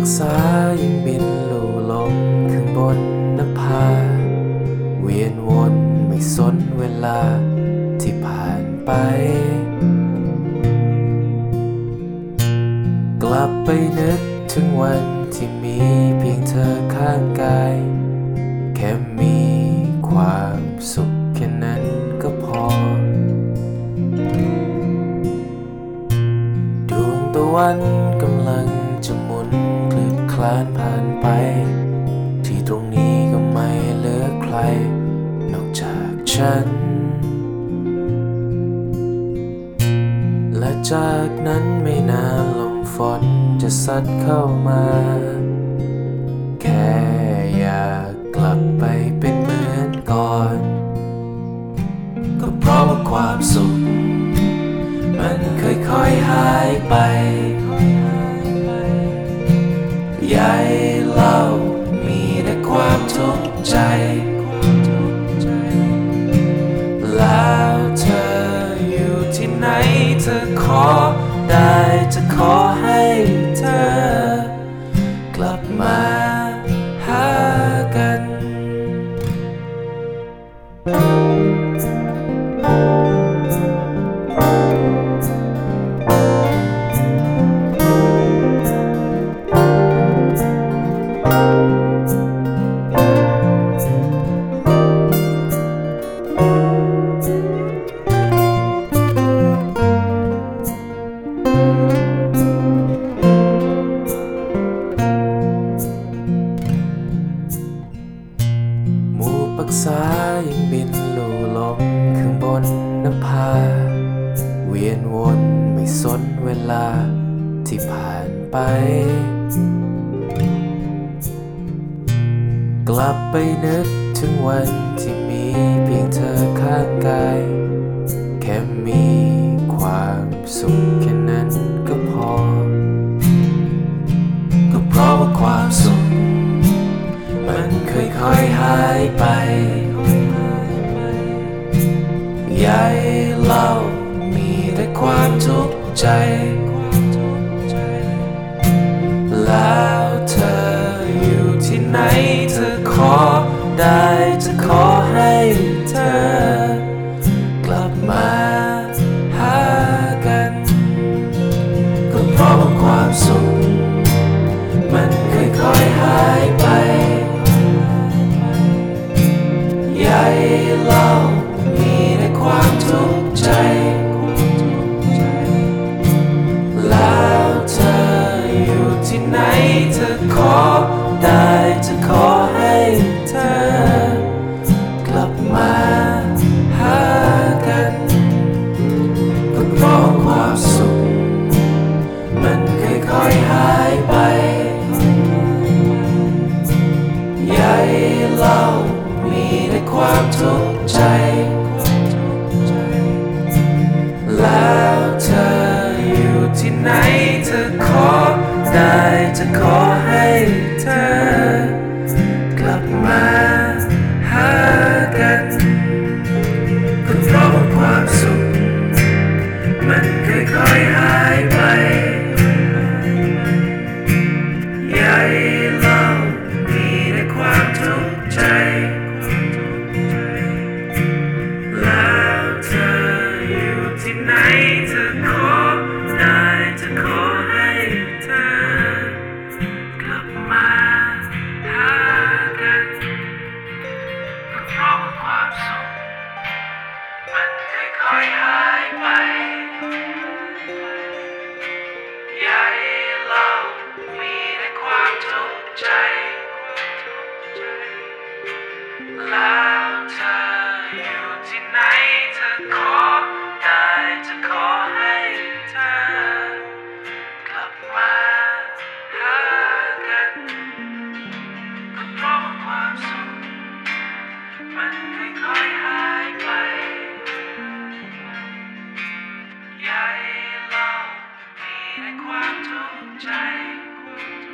กษายังบินลู่ลมข้างบนนภาเวียนวนไม่สนเวลาที่ผ่านไปกลับไปนึกถึงวันที่มีเพียงเธอข้างกายแค่มีความสุขแค่นั้นก็พอดวงตะวันกำลังจะหมุนคลืบคลานผ่านไปที่ตรงนี้ก็ไม่เหลือใครนอกจากฉันและจากนั้นไม่นานลมฝนจะซัดเข้ามาแค่อยากกลับไปเป็นเหมือนก่อนก็เพราะว่าความสุขมันค่อยๆหายไปใหญ่เล่ามีแต่ความทุกข์ใจแล้วเธออยู่ที่ไหนเธอขอได้จะขอให้เธอกลับมาหากันปรักษายังบินลู่ลมข้างบนนภาเวียนวนไม่สนเวลาที่ผ่านไปกลับไปนึกถึงวันที่มีเพียงเธอข้างกายแค่มีความสุขแค่นั้นก็พอก็เพราะว่าความสุขมันค่อยๆหายไปใหญ่เล่ามีแต่ความทุกข์ใจแล้วเธออยู่ที่ไหนเธอขอได้จะขอให้เธอกลับมาหากันก็เพราะว่าความสุขมันค่อยๆหายไปใหญ่เล่ามีแต่ความทุกข์ใจแล้วเธออยู่ที่ไหนเธอขอได้จะขอให้เธอกลับมาหากันก็เพราะความสุขมันค่อยๆหายไปใหญ่เล่ามีแต่ความทุกข์ใจแล้วเธออยู่ที่ไหนเธอขอได้จะขอให้เธอกลับมาหากันก็เพราะว่าความสุขมันค่อยๆหายไปใหญ่เล่ามีแต่ความทุกข์ใจแล้วเธออยู่ที่ไหนเธอขอได้จะขอให้เธอกลับมาหากันก็เพราะว่าความสุขมันค่อยๆหายไปใหญ่เล่ามีแต่ความทุกข์ใจแล้วเธออยู่ที่ไหนเธอขอได้จะขอให้เธอกลับมาหากันก็เพราะว่าความสุขมันค่อยๆหายไปใหญ่เล่ามีแต่ความทุกข์ใจ